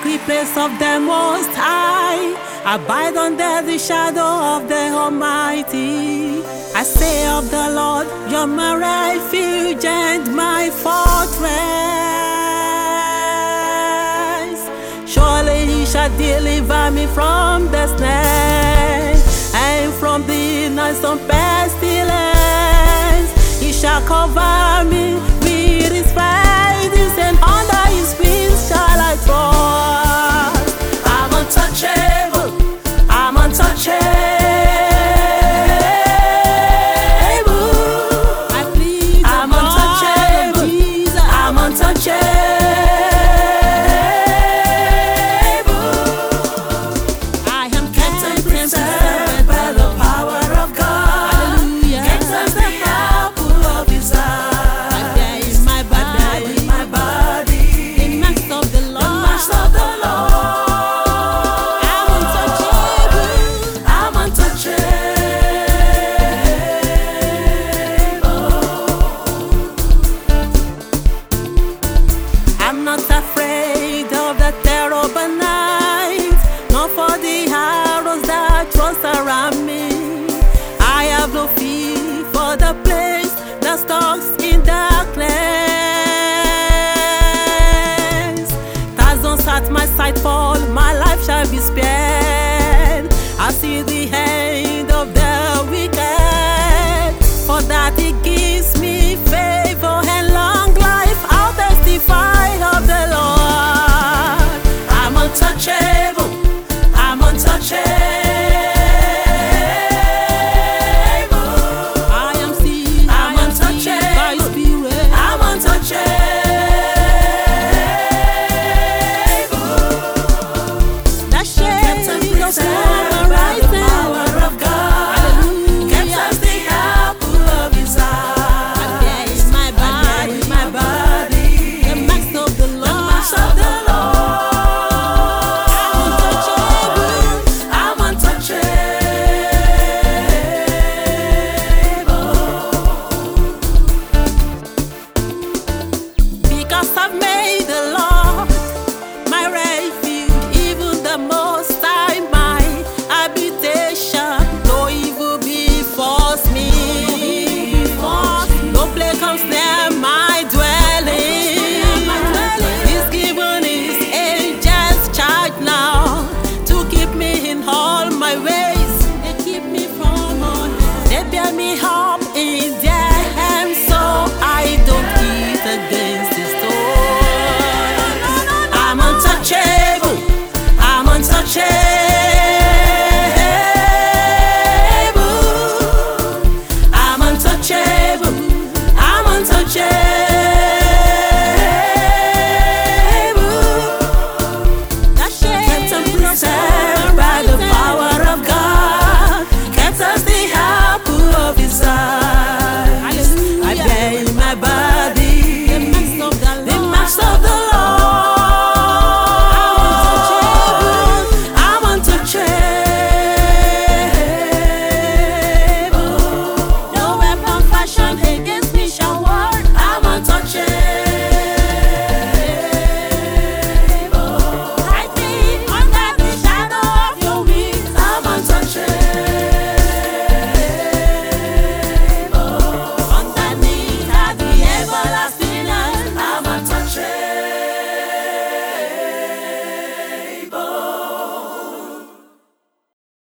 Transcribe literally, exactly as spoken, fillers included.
the place of the Most High, abide under the shadow of the Almighty. I say of the Lord, you're my refuge and my fortress. Surely he shall deliver me from the snare and from the noisome pestilence. He shall cover me with his feathers, and under his wings shall I trust. I'm untouchable, I'm untouchable. I plead I'm untouchable, Jesus. I'm untouchable. I am kept and preserved by the power of God. Hallelujah. Kept as the apple of his eye. I bear in my body, in my body, the marks of the Lord. The marks of the Lord. I'm untouchable. I'm untouchable. I'm not afraid of the terror by night, nor for the arrows that thrust around me. I have no fear for the place that stalks in darkness. Thousands at my side fall, my life shall be spared. I see the end of the wicked, for that he gives me favor and long life. I'll testify of the Lord. I'm untouchable, I'm untouchable. I am seen, I'm untouchable by his spirit. I'm untouchable. The shade of summer rising. Power of God. Hallelujah. Kept as the apple of his eye. I bear in my body, in my body, the marks of the Lord. The marks of the Lord. I'm untouchable. Because I've made the Lord my refuge, even the Most High my habitation. No evil befalls me, no plague comes near my dwelling. He's given his angels charge now to keep me in all my ways. They keep me from all. They bear me up in their hands, so I don't eat against the stone. I'm untouchable, I'm untouchable.